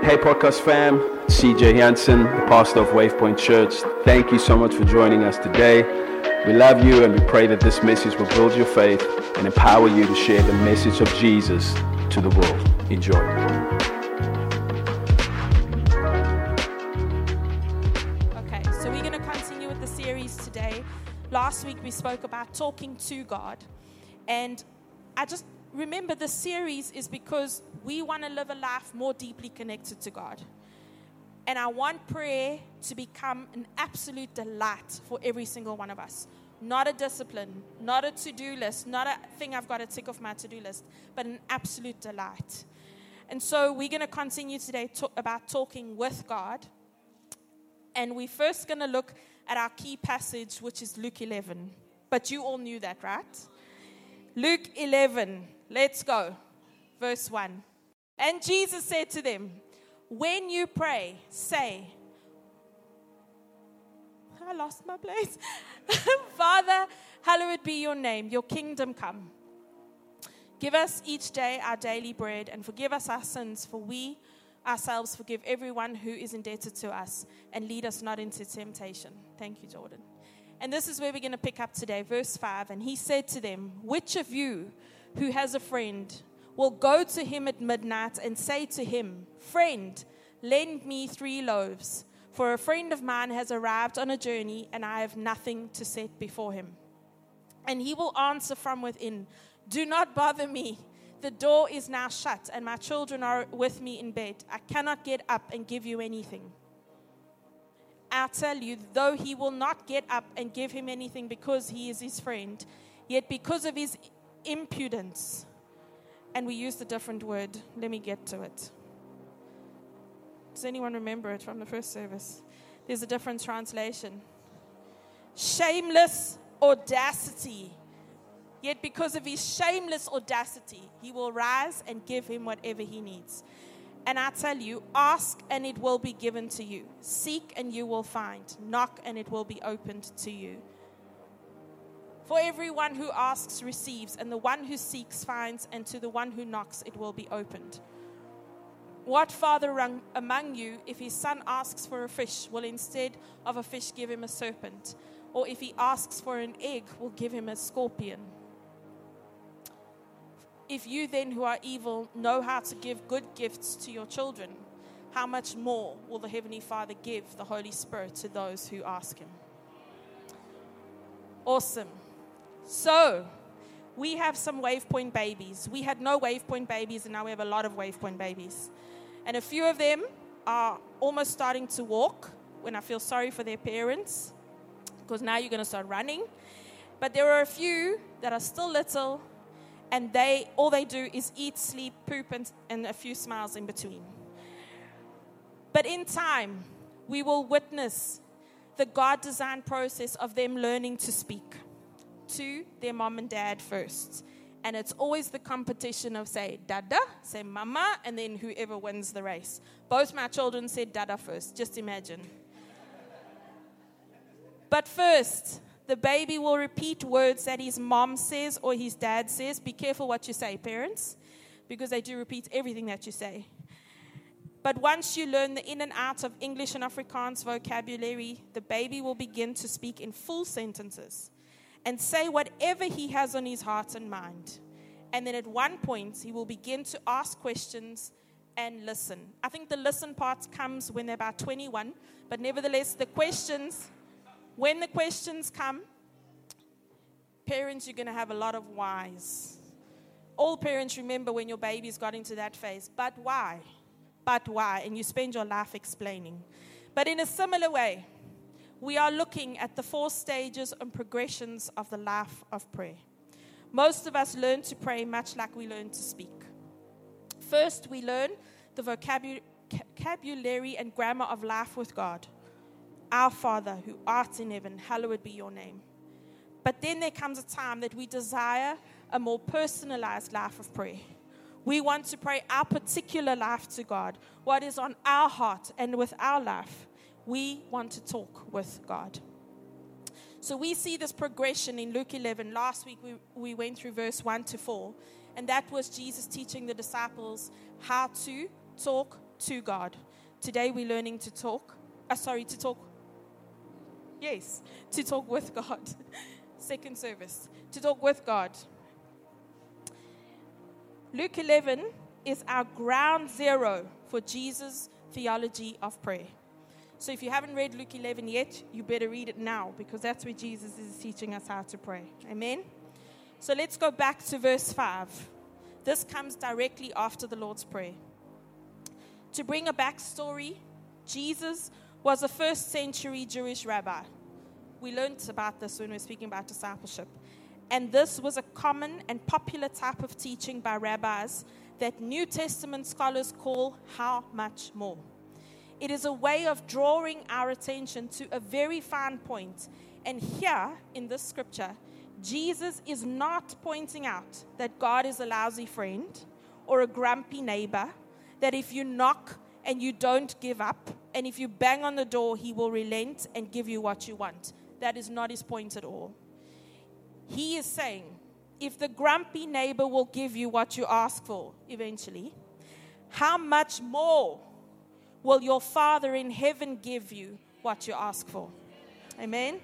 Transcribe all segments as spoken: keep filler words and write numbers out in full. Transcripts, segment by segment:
Hey podcast fam, C J Hansen, the pastor of Wavepoint Church. Thank you so much for joining us today. We love you and we pray that this message will build your faith and empower you to share the message of Jesus to the world. Enjoy. Okay, so we're going to continue with the series today. Last week we spoke about talking to God, and I just remember the series is because we want to live a life more deeply connected to God. And I want prayer to become an absolute delight for every single one of us. Not a discipline, not a to-do list, not a thing I've got to tick off my to-do list, but an absolute delight. And so we're going to continue today to- about talking with God. And we're first going to look at our key passage, which is Luke eleven. But you all knew that, right? Luke eleven. Let's go. Verse one. And Jesus said to them, when you pray, say, I lost my place. Father, hallowed be your name, your kingdom come. Give us each day our daily bread, and forgive us our sins, for we ourselves forgive everyone who is indebted to us, and lead us not into temptation. Thank you, Jordan. And this is where we're going to pick up today, verse five. And he said to them, which of you who has a friend will go to him at midnight and say to him, friend, lend me three loaves, for a friend of mine has arrived on a journey, and I have nothing to set before him. And he will answer from within, do not bother me. The door is now shut, and my children are with me in bed. I cannot get up and give you anything. I tell you, though he will not get up and give him anything because he is his friend, yet because of his impudence, and we used a different word. Let me get to it. Does anyone remember it from the first service? There's a different translation. Shameless audacity. Yet because of his shameless audacity, he will rise and give him whatever he needs. And I tell you, ask and it will be given to you. Seek and you will find. Knock and it will be opened to you. For everyone who asks receives, and the one who seeks finds, and to the one who knocks it will be opened. What father among you, if his son asks for a fish, will instead of a fish give him a serpent? Or if he asks for an egg, will give him a scorpion? If you then who are evil know how to give good gifts to your children, how much more will the Heavenly Father give the Holy Spirit to those who ask him? Awesome. So, we have some Wavepoint babies. We had no Wavepoint babies, and now we have a lot of Wavepoint babies. And a few of them are almost starting to walk, when I feel sorry for their parents, because now you're going to start running. But there are a few that are still little, and they all they do is eat, sleep, poop, and, and a few smiles in between. But in time, we will witness the God-designed process of them learning to speak to their mom and dad first. And it's always the competition of say dada, say mama, and then whoever wins the race. Both my children said dada first, just imagine. But first, the baby will repeat words that his mom says or his dad says. Be careful what you say, parents, because they do repeat everything that you say. But once you learn the in and out of English and Afrikaans vocabulary, the baby will begin to speak in full sentences and say whatever he has on his heart and mind. And then at one point, he will begin to ask questions and listen. I think the listen part comes when they're about twenty-one, but nevertheless, the questions, when the questions come, parents, you're going to have a lot of whys. All parents remember when your baby's got into that phase, but why? But why? And you spend your life explaining. But in a similar way, we are looking at the four stages and progressions of the life of prayer. Most of us learn to pray much like we learn to speak. First, we learn the vocabulary and grammar of life with God. Our Father, who art in heaven, hallowed be your name. But then there comes a time that we desire a more personalized life of prayer. We want to pray our particular life to God, what is on our heart and with our life. We want to talk with God. So we see this progression in Luke eleven. Last week we, we went through verse one to four. And that was Jesus teaching the disciples how to talk to God. Today we're learning to talk. Uh, sorry, to talk. Yes, to talk with God. Second service. To talk with God. Luke eleven is our ground zero for Jesus' theology of prayer. So if you haven't read Luke eleven yet, you better read it now, because that's where Jesus is teaching us how to pray. Amen? So let's go back to verse five. This comes directly after the Lord's Prayer. To bring a backstory, Jesus was a first century Jewish rabbi. We learned about this when we were speaking about discipleship. And this was a common and popular type of teaching by rabbis that New Testament scholars call how much more. It is a way of drawing our attention to a very fine point. And here in this scripture, Jesus is not pointing out that God is a lousy friend or a grumpy neighbor, that if you knock and you don't give up, and if you bang on the door, he will relent and give you what you want. That is not his point at all. He is saying, if the grumpy neighbor will give you what you ask for eventually, how much more will your Father in heaven give you what you ask for? Amen?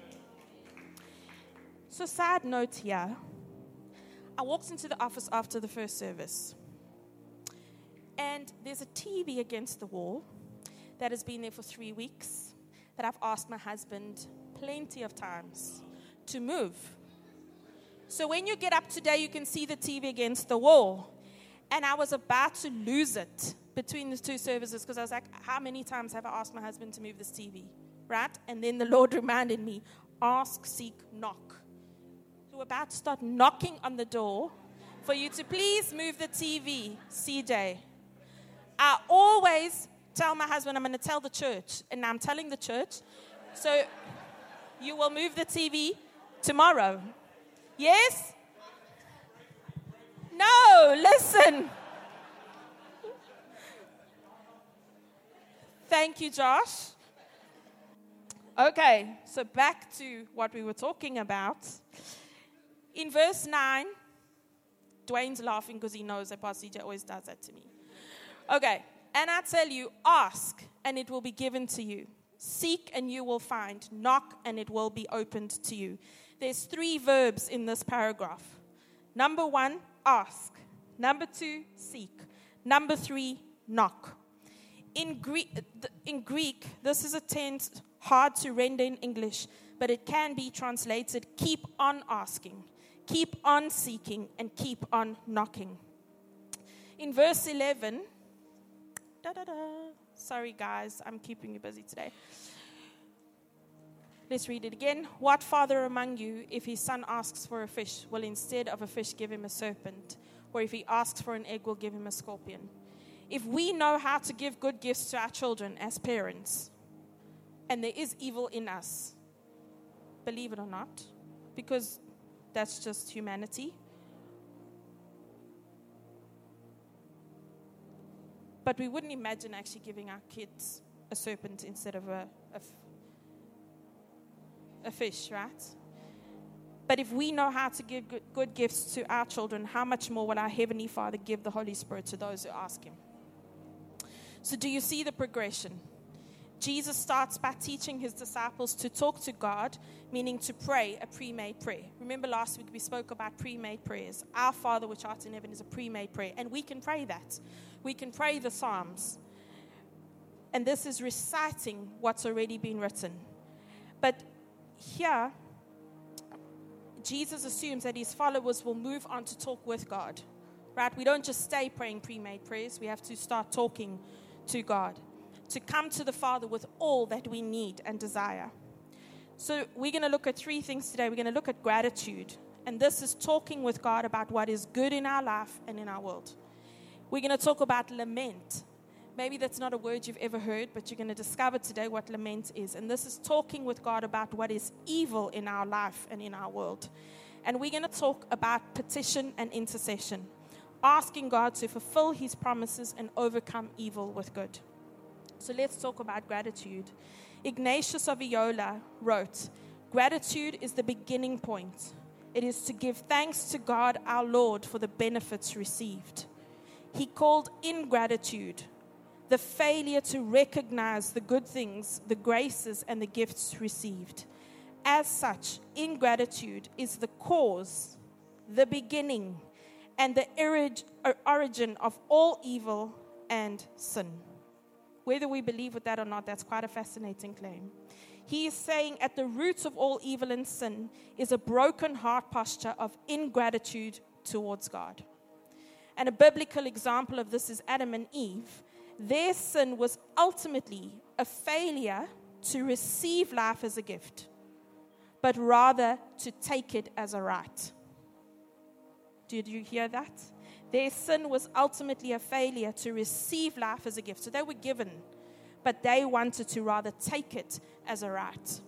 So, side note here. I walked into the office after the first service. And there's a T V against the wall that has been there for three weeks that I've asked my husband plenty of times to move. So when you get up today, you can see the T V against the wall. And I was about to lose it between the two services, because I was like, how many times have I asked my husband to move this T V? Right? And then the Lord reminded me, ask, seek, knock. So we're about to start knocking on the door for you to please move the T V, C J. I always tell my husband, I'm going to tell the church. And now I'm telling the church. So you will move the T V tomorrow. Yes? No, listen. Thank you, Josh. Okay, so back to what we were talking about. In verse nine, Dwayne's laughing because he knows that Pastor C J always does that to me. Okay, and I tell you, ask, and it will be given to you. Seek, and you will find. Knock, and it will be opened to you. There's three verbs in this paragraph. Number one, ask. Number two, seek. Number three, knock. In Greek, in Greek, this is a tense hard to render in English, but it can be translated, keep on asking, keep on seeking, and keep on knocking. In verse eleven, da, da, da, sorry guys, I'm keeping you busy today. Let's read it again. What father among you, if his son asks for a fish, will instead of a fish give him a serpent? Or if he asks for an egg, will give him a scorpion? If we know how to give good gifts to our children as parents, and there is evil in us, believe it or not, because that's just humanity. But we wouldn't imagine actually giving our kids a serpent instead of a, a a fish, right? But if we know how to give good, good gifts to our children, how much more will our Heavenly Father give the Holy Spirit to those who ask Him? So do you see the progression? Jesus starts by teaching His disciples to talk to God, meaning to pray a pre-made prayer. Remember last week we spoke about pre-made prayers. Our Father which art in heaven is a pre-made prayer, and we can pray that. We can pray the Psalms. And this is reciting what's already been written. But here, Jesus assumes that his followers will move on to talk with God, right? We don't just stay praying pre-made prayers. We have to start talking to God, to come to the Father with all that we need and desire. So we're going to look at three things today. We're going to look at gratitude, and this is talking with God about what is good in our life and in our world. We're going to talk about lament. Maybe that's not a word you've ever heard, but you're going to discover today what lament is. And this is talking with God about what is evil in our life and in our world. And we're going to talk about petition and intercession, asking God to fulfill His promises and overcome evil with good. So let's talk about gratitude. Ignatius of Loyola wrote, "Gratitude is the beginning point. It is to give thanks to God our Lord for the benefits received. He called ingratitude the failure to recognize the good things, the graces, and the gifts received. As such, ingratitude is the cause, the beginning, and the orig- origin of all evil and sin. Whether we believe with that or not, that's quite a fascinating claim. He is saying at the root of all evil and sin is a broken heart posture of ingratitude towards God. And a biblical example of this is Adam and Eve. Their sin was ultimately a failure to receive life as a gift, but rather to take it as a right. Did you hear that? Their sin was ultimately a failure to receive life as a gift. So they were given, but they wanted to rather take it as a right.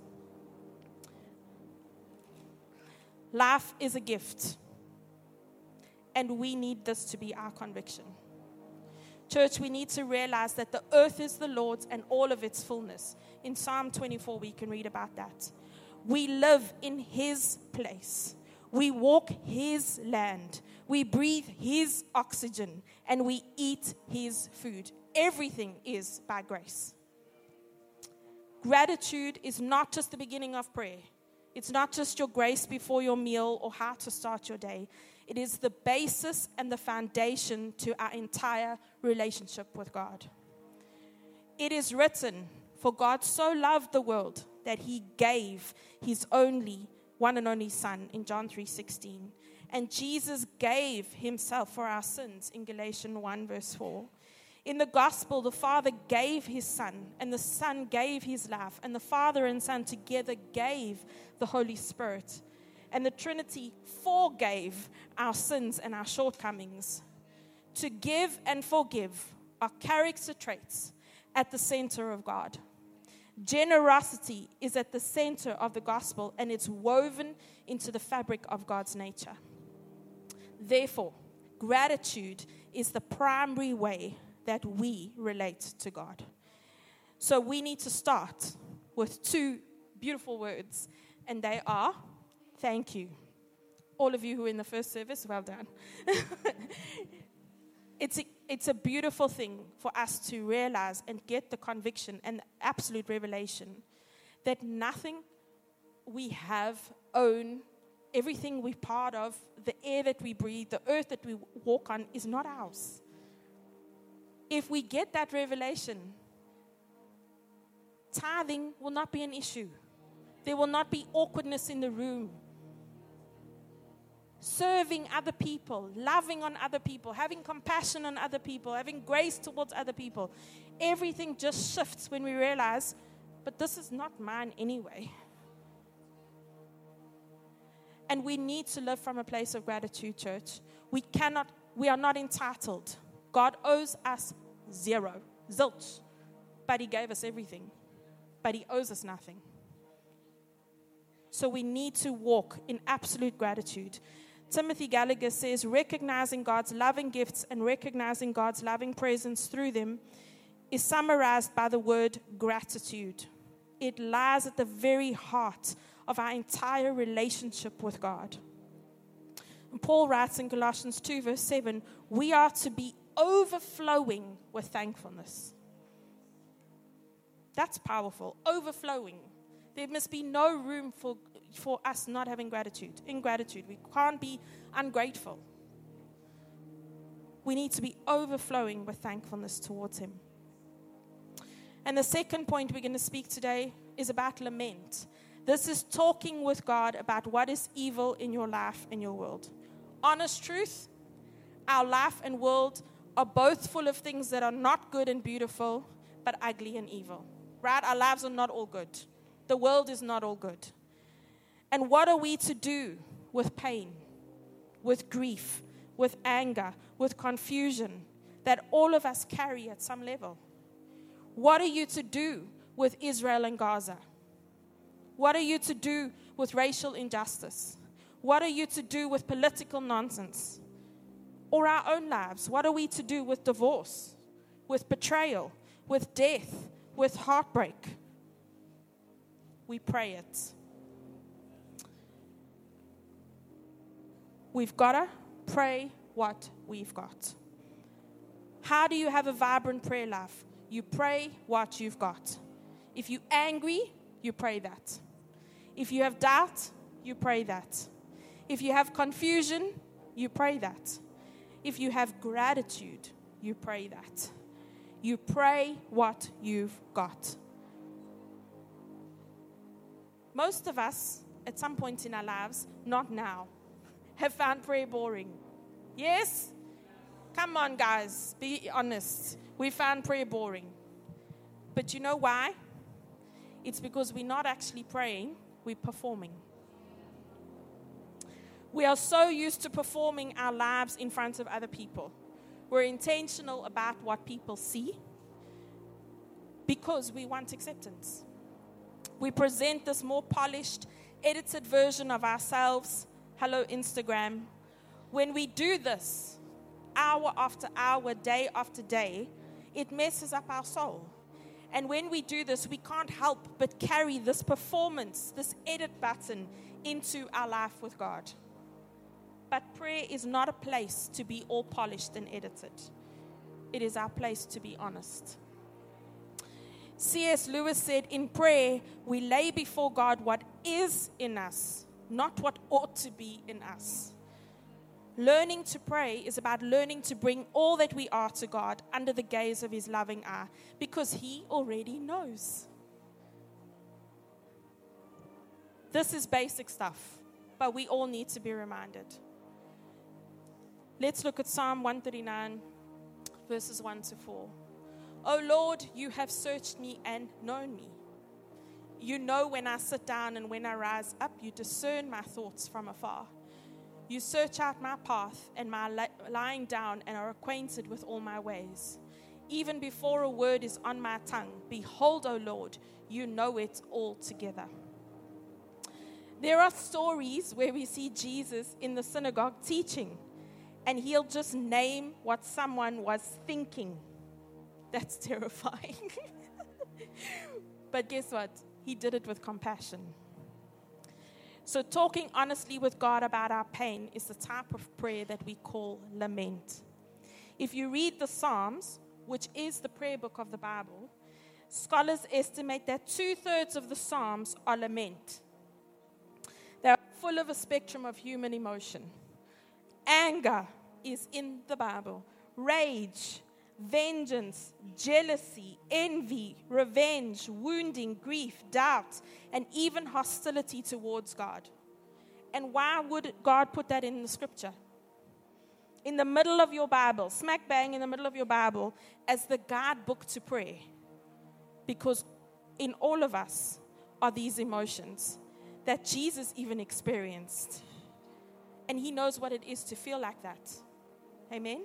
Life is a gift, and we need this to be our conviction. Church, we need to realize that the earth is the Lord's and all of its fullness. In Psalm twenty-four, we can read about that. We live in His place. We walk His land. We breathe His oxygen. And we eat His food. Everything is by grace. Gratitude is not just the beginning of prayer. It's not just your grace before your meal or how to start your day. It is the basis and the foundation to our entire relationship with God. It is written, for God so loved the world that He gave His only, one and only Son in John three sixteen. And Jesus gave Himself for our sins in Galatians one verse four. In the gospel, the Father gave His Son, and the Son gave His life, and the Father and Son together gave the Holy Spirit. And the Trinity forgave our sins and our shortcomings. To give and forgive are character traits at the center of God. Generosity is at the center of the gospel, and it's woven into the fabric of God's nature. Therefore, gratitude is the primary way that we relate to God. So we need to start with two beautiful words, and they are, thank you. All of you who were in the first service, well done. It's a, it's a beautiful thing for us to realize and get the conviction and the absolute revelation that nothing we have, own, everything we're part of, the air that we breathe, the earth that we walk on is not ours. If we get that revelation, tithing will not be an issue. There will not be awkwardness in the room. Serving other people, loving on other people, having compassion on other people, having grace towards other people. Everything just shifts when we realize, but this is not mine anyway. And we need to live from a place of gratitude, church. We cannot, we are not entitled. God owes us zero, zilch. But He gave us everything. But He owes us nothing. So we need to walk in absolute gratitude. Timothy Gallagher says, recognizing God's loving gifts and recognizing God's loving presence through them is summarized by the word gratitude. It lies at the very heart of our entire relationship with God. And Paul writes in Colossians two verse seven, we are to be overflowing with thankfulness. That's powerful, overflowing. There must be no room for, for us not having gratitude, ingratitude. We can't be ungrateful. We need to be overflowing with thankfulness towards Him. And the second point we're going to speak today is about lament. This is talking with God about what is evil in your life and your world. Honest truth, our life and world are both full of things that are not good and beautiful, but ugly and evil. Right? Our lives are not all good. The world is not all good. And what are we to do with pain, with grief, with anger, with confusion that all of us carry at some level? What are you to do with Israel and Gaza? What are you to do with racial injustice? What are you to do with political nonsense? Or our own lives? What are we to do with divorce, with betrayal, with death, with heartbreak? We pray it. We've got to pray what we've got. How do you have a vibrant prayer life? You pray what you've got. If you're angry, you pray that. If you have doubt, you pray that. If you have confusion, you pray that. If you have gratitude, you pray that. You pray what you've got. Most of us, at some point in our lives, not now, have found prayer boring. Yes? Come on, guys, be honest. We found prayer boring. But you know why? It's because we're not actually praying, we're performing. We are so used to performing our lives in front of other people. We're intentional about what people see because we want acceptance. We present this more polished, edited version of ourselves. Hello, Instagram. When we do this, hour after hour, day after day, it messes up our soul. And when we do this, we can't help but carry this performance, this edit button, into our life with God. But prayer is not a place to be all polished and edited. It is our place to be honest. C S Lewis said, in prayer, we lay before God what is in us, not what ought to be in us. Learning to pray is about learning to bring all that we are to God under the gaze of His loving eye, because He already knows. This is basic stuff, but we all need to be reminded. Let's look at Psalm one thirty-nine, verses one to four. O Lord, you have searched me and known me. You know when I sit down and when I rise up. You discern my thoughts from afar. You search out my path and my li- lying down and are acquainted with all my ways. Even before a word is on my tongue, behold, O Lord, you know it altogether. There are stories where we see Jesus in the synagogue teaching, and He'll just name what someone was thinking. That's terrifying. But guess what? He did it with compassion. So talking honestly with God about our pain is the type of prayer that we call lament. If you read the Psalms, which is the prayer book of the Bible, scholars estimate that two-thirds of the Psalms are lament. They're full of a spectrum of human emotion. Anger is in the Bible. Rage, vengeance, jealousy, envy, revenge, wounding, grief, doubt, and even hostility towards God. And why would God put that in the scripture? In the middle of your Bible, smack bang in the middle of your Bible, as the guidebook to prayer. Because in all of us are these emotions that Jesus even experienced. And He knows what it is to feel like that. Amen?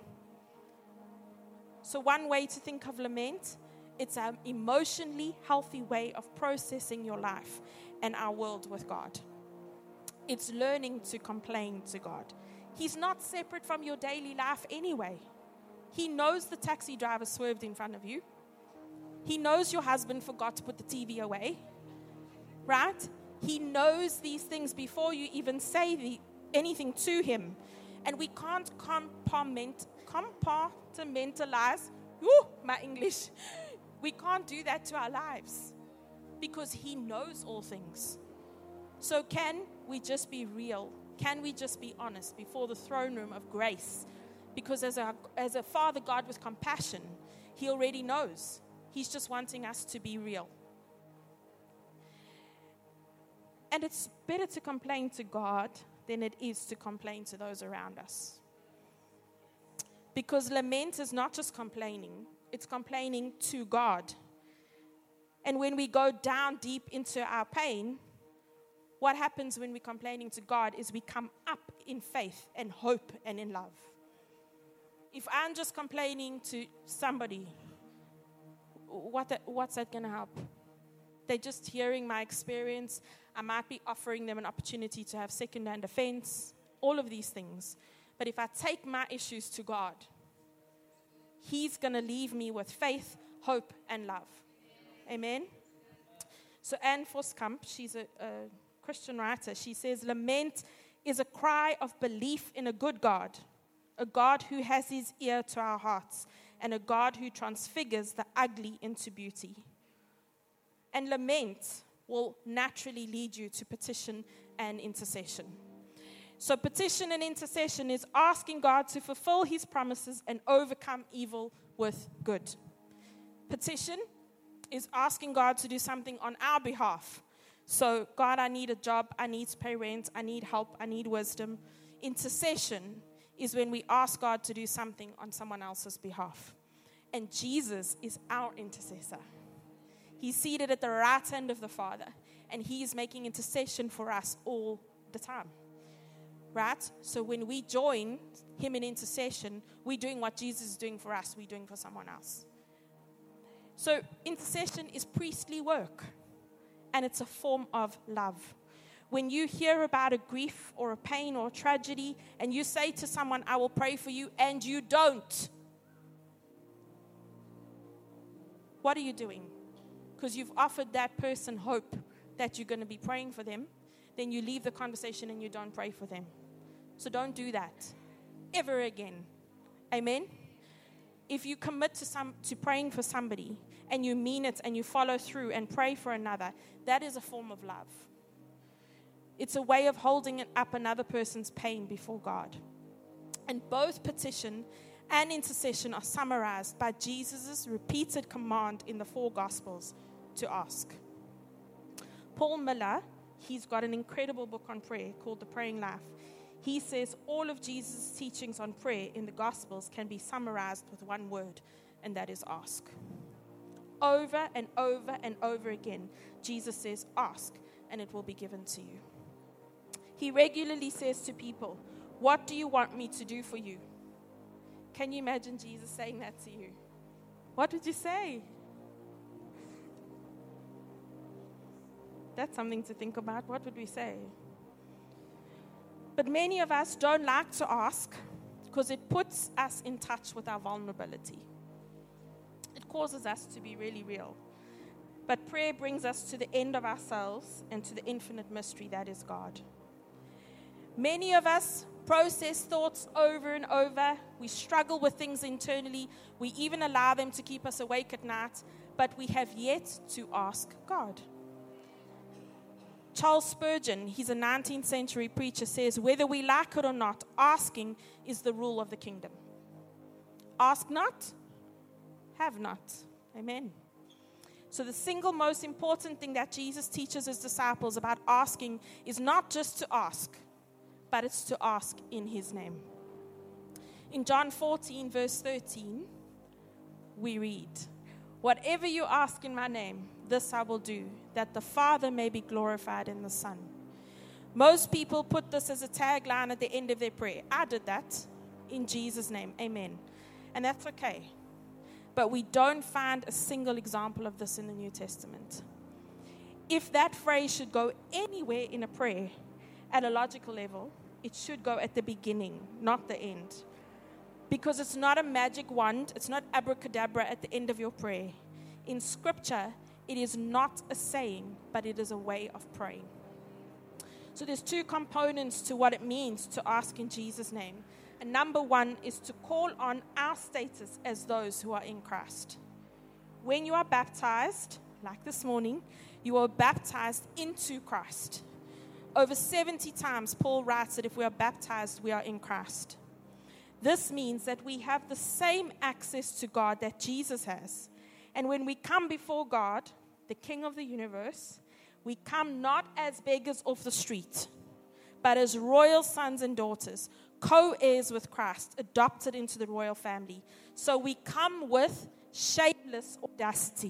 So one way to think of lament, it's an emotionally healthy way of processing your life and our world with God. It's learning to complain to God. He's not separate from your daily life anyway. He knows the taxi driver swerved in front of you. He knows your husband forgot to put the T V away. Right? He knows these things before you even say the, anything to Him. And we can't compartment, compartmentalize, woo, my English. We can't do that to our lives because He knows all things. So can we just be real? Can we just be honest before the throne room of grace? Because as a, as a Father God with compassion, He already knows. He's just wanting us to be real. And it's better to complain to God than it is to complain to those around us. Because lament is not just complaining, it's complaining to God. And when we go down deep into our pain, what happens when we're complaining to God is we come up in faith and hope and in love. If I'm just complaining to somebody, what the, what's that going to help? They're just hearing my experience. I might be offering them an opportunity to have second-hand defense, all of these things. But if I take my issues to God, He's going to leave me with faith, hope, and love. Amen? So Anne Voskamp, she's a, a Christian writer. She says, lament is a cry of belief in a good God, a God who has His ear to our hearts and a God who transfigures the ugly into beauty. And lament will naturally lead you to petition and intercession. So petition and intercession is asking God to fulfill his promises and overcome evil with good. Petition is asking God to do something on our behalf. So, God, I need a job, I need to pay rent, I need help, I need wisdom. Intercession is when we ask God to do something on someone else's behalf. And Jesus is our intercessor. He's seated at the right hand of the Father, and he is making intercession for us all the time. Right? So when we join him in intercession, we're doing what Jesus is doing for us, we're doing for someone else. So intercession is priestly work, and it's a form of love. When you hear about a grief or a pain or a tragedy, and you say to someone, I will pray for you, and you don't, what are you doing? Because you've offered that person hope that you're going to be praying for them, then you leave the conversation and you don't pray for them. So don't do that ever again. Amen? If you commit to some to praying for somebody and you mean it and you follow through and pray for another, that is a form of love. It's a way of holding up another person's pain before God. And both petition and intercession are summarized by Jesus' repeated command in the four Gospels to ask. Paul Miller, he's got an incredible book on prayer called The Praying Life. He says all of Jesus' teachings on prayer in the Gospels can be summarized with one word, and that is ask. Over and over and over again, Jesus says, ask, and it will be given to you. He regularly says to people, what do you want me to do for you? Can you imagine Jesus saying that to you? What would you say? That's something to think about. What would we say? But many of us don't like to ask because it puts us in touch with our vulnerability. It causes us to be really real. But prayer brings us to the end of ourselves and to the infinite mystery that is God. Many of us process thoughts over and over. We struggle with things internally. We even allow them to keep us awake at night. But we have yet to ask God. Charles Spurgeon, he's a nineteenth century preacher, says, whether we like it or not, asking is the rule of the kingdom. Ask not, have not. Amen. So the single most important thing that Jesus teaches his disciples about asking is not just to ask, but it's to ask in his name. In John fourteen, verse thirteen, we read, whatever you ask in my name, this I will do, that the Father may be glorified in the Son. Most people put this as a tagline at the end of their prayer. I did that in Jesus' name. Amen. And that's okay. But we don't find a single example of this in the New Testament. If that phrase should go anywhere in a prayer at a logical level, it should go at the beginning, not the end. Because it's not a magic wand. It's not abracadabra at the end of your prayer. In Scripture, it is not a saying, but it is a way of praying. So there's two components to what it means to ask in Jesus' name. And number one is to call on our status as those who are in Christ. When you are baptized, like this morning, you are baptized into Christ. Over seventy times, Paul writes that if we are baptized, we are in Christ. This means that we have the same access to God that Jesus has. And when we come before God, the King of the universe, we come not as beggars off the street, but as royal sons and daughters, co-heirs with Christ, adopted into the royal family. So we come with shameless audacity.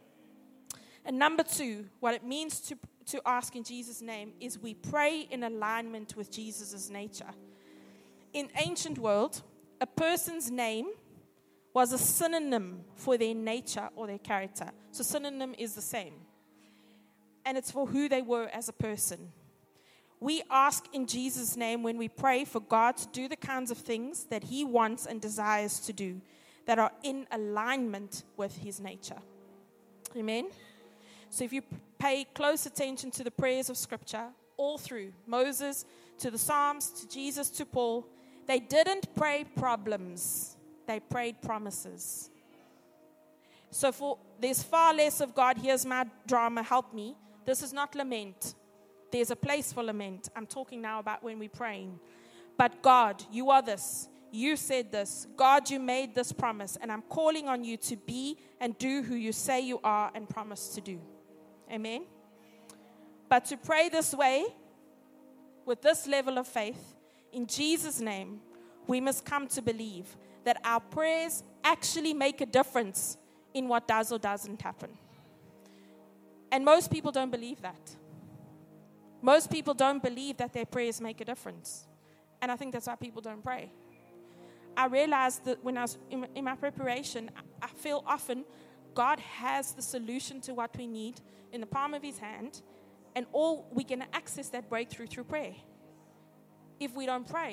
And number two, what it means to, to ask in Jesus' name is we pray in alignment with Jesus' nature. In ancient world, a person's name was a synonym for their nature or their character. So synonym is the same. And it's for who they were as a person. We ask in Jesus' name when we pray for God to do the kinds of things that he wants and desires to do that are in alignment with his nature. Amen? So if you pay close attention to the prayers of Scripture, all through, Moses to the Psalms, to Jesus, to Paul, they didn't pray problems. They prayed promises. So for there's far less of God, here's my drama, help me. This is not lament. There's a place for lament. I'm talking now about when we're praying. But God, you are this. You said this. God, you made this promise. And I'm calling on you to be and do who you say you are and promise to do. Amen. But to pray this way, with this level of faith, in Jesus' name, we must come to believe that our prayers actually make a difference in what does or doesn't happen. And most people don't believe that. Most people don't believe that their prayers make a difference. And I think that's why people don't pray. I realized that when I was in, in my preparation, I feel often God has the solution to what we need in the palm of his hand, and all we can access that breakthrough through prayer. If we don't pray,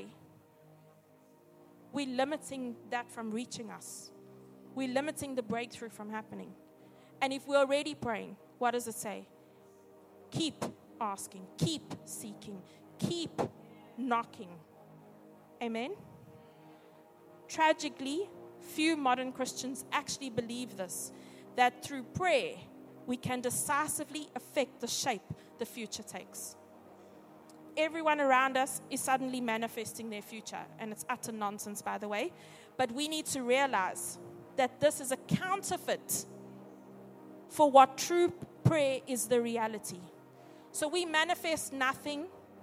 we're limiting that from reaching us. We're limiting the breakthrough from happening. And if we're already praying, what does it say? Keep asking, keep seeking, keep knocking. Amen? Tragically, few modern Christians actually believe this, that through prayer, we can decisively affect the shape the future takes. Everyone around us is suddenly manifesting their future, and it's utter nonsense, by the way. But we need to realize that this is a counterfeit for what true prayer is the reality. So we manifest nothing,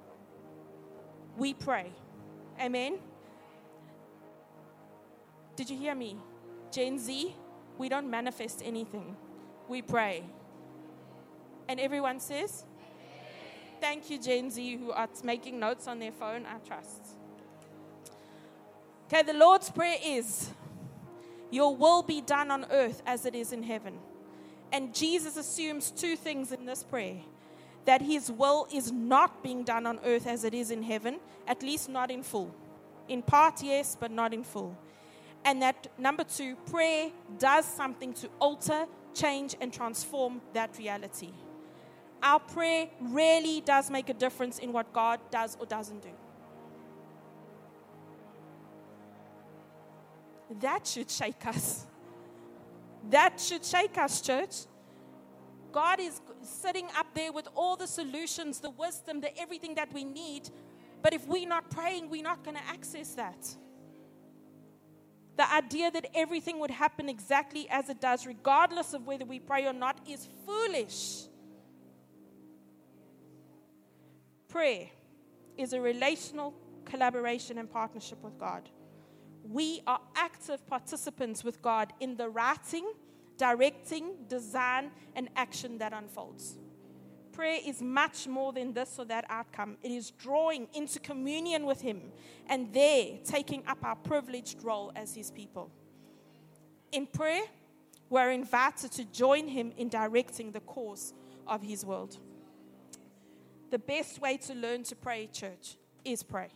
we pray. Amen? Did you hear me? Gen Z, we don't manifest anything. We pray. And everyone says, thank you, Gen Z, who are making notes on their phone. I trust. Okay, the Lord's Prayer is, your will be done on earth as it is in heaven. And Jesus assumes two things in this prayer. That his will is not being done on earth as it is in heaven, at least not in full. In part, yes, but not in full. And that, number two, prayer does something to alter, change, and transform that reality. Our prayer really does make a difference in what God does or doesn't do. That should shake us. That should shake us, church. God is sitting up there with all the solutions, the wisdom, the everything that we need. But if we're not praying, we're not going to access that. The idea that everything would happen exactly as it does, regardless of whether we pray or not, is foolish. Prayer is a relational collaboration and partnership with God. We are active participants with God in the writing, directing, design, and action that unfolds. Prayer is much more than this or that outcome. It is drawing into communion with him and there taking up our privileged role as his people. In prayer, we're invited to join him in directing the course of his world. The best way to learn to pray, church, is pray.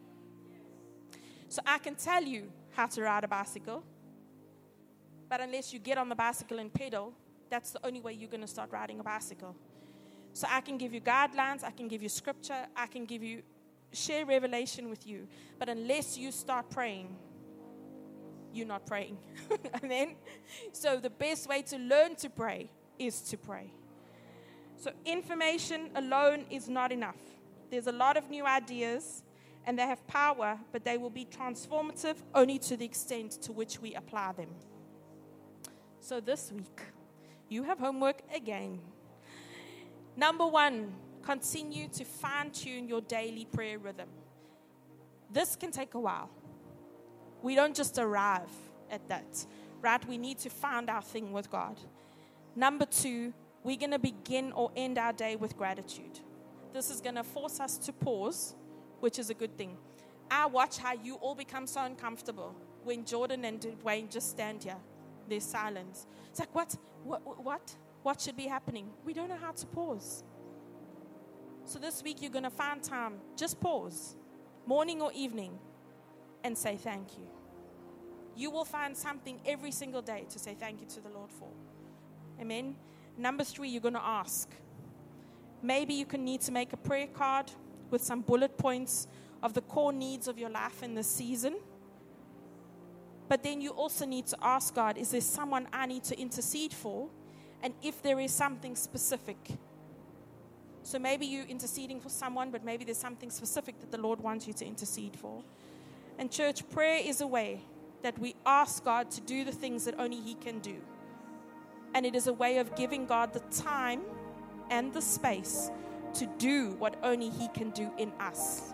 So I can tell you how to ride a bicycle, but unless you get on the bicycle and pedal, that's the only way you're going to start riding a bicycle. So I can give you guidelines, I can give you scripture, I can give you, share revelation with you. But unless you start praying, you're not praying. Amen? So the best way to learn to pray is to pray. So information alone is not enough. There's a lot of new ideas, and they have power, but they will be transformative only to the extent to which we apply them. So this week, you have homework again. Number one, continue to fine-tune your daily prayer rhythm. This can take a while. We don't just arrive at that, right? We need to find our thing with God. Number two, we're going to begin or end our day with gratitude. This is going to force us to pause, which is a good thing. I watch how you all become so uncomfortable when Jordan and Dwayne just stand here. There's silence. It's like, what? What? What? What should be happening? We don't know how to pause. So this week you're going to find time. Just pause, morning or evening, and say thank you. You will find something every single day to say thank you to the Lord for. Amen. Number three, you're going to ask. Maybe you can need to make a prayer card with some bullet points of the core needs of your life in this season. But then you also need to ask God, is there someone I need to intercede for? And if there is something specific. So maybe you're interceding for someone, but maybe there's something specific that the Lord wants you to intercede for. And church, prayer is a way that we ask God to do the things that only He can do. And it is a way of giving God the time and the space to do what only He can do in us.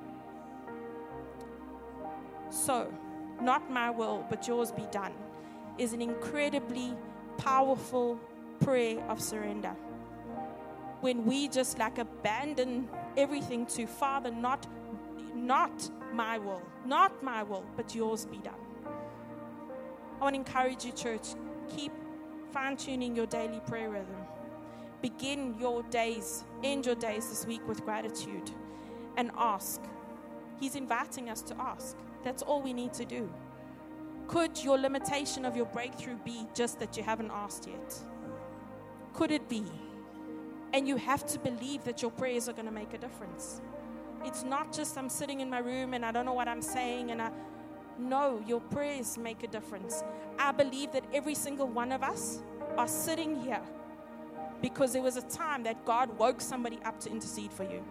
So, not my will, but yours be done, is an incredibly powerful prayer of surrender. When we just like abandon everything to Father, not, not my will, not my will, but yours be done. I want to encourage you, church, keep fine-tuning your daily prayer rhythm. Begin your days, end your days this week with gratitude and ask. He's inviting us to ask. That's all we need to do. Could your limitation of your breakthrough be just that you haven't asked yet? Could it be? And you have to believe that your prayers are going to make a difference. It's not just I'm sitting in my room and I don't know what I'm saying and I... No, your prayers make a difference. I believe that every single one of us are sitting here because there was a time that God woke somebody up to intercede for you.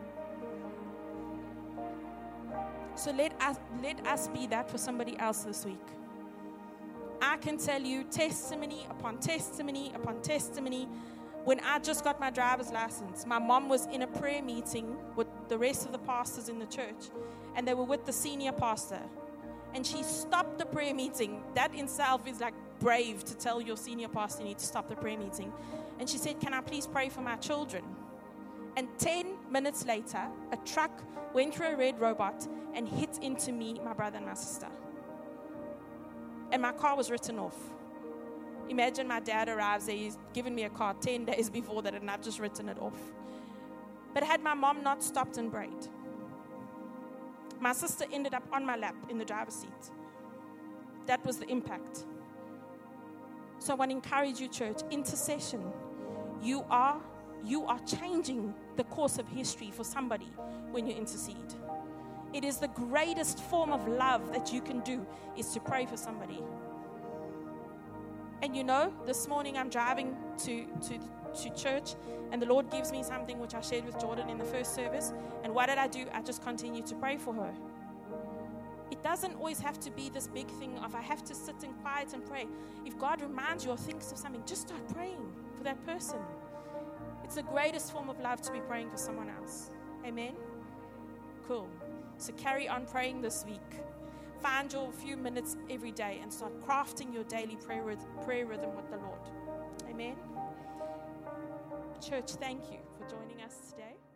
So let us, let us be that for somebody else this week. I can tell you testimony upon testimony upon testimony. When I just got my driver's license, my mom was in a prayer meeting with the rest of the pastors in the church, and they were with the senior pastor. And she stopped the prayer meeting. That in itself is like brave to tell your senior pastor you need to stop the prayer meeting. And she said, can I please pray for my children? And ten minutes later, a truck went through a red robot and hit into me, my brother and my sister. And my car was written off. Imagine my dad arrives there, he's given me a car ten days before that and I've just written it off. But had my mom not stopped and prayed, my sister ended up on my lap in the driver's seat. That was the impact. So I want to encourage you, church, intercession. You are, you are changing the course of history for somebody when you intercede. It is the greatest form of love that you can do is to pray for somebody. And you know, this morning I'm driving to, to, to church and the Lord gives me something which I shared with Jordan in the first service. And what did I do? I just continue to pray for her. It doesn't always have to be this big thing of I have to sit in quiet and pray. If God reminds you or thinks of something, just start praying for that person. It's the greatest form of love to be praying for someone else. Amen? Cool. So carry on praying this week. Find your few minutes every day and start crafting your daily prayer, prayer rhythm with the Lord. Amen? Church, thank you for joining us today.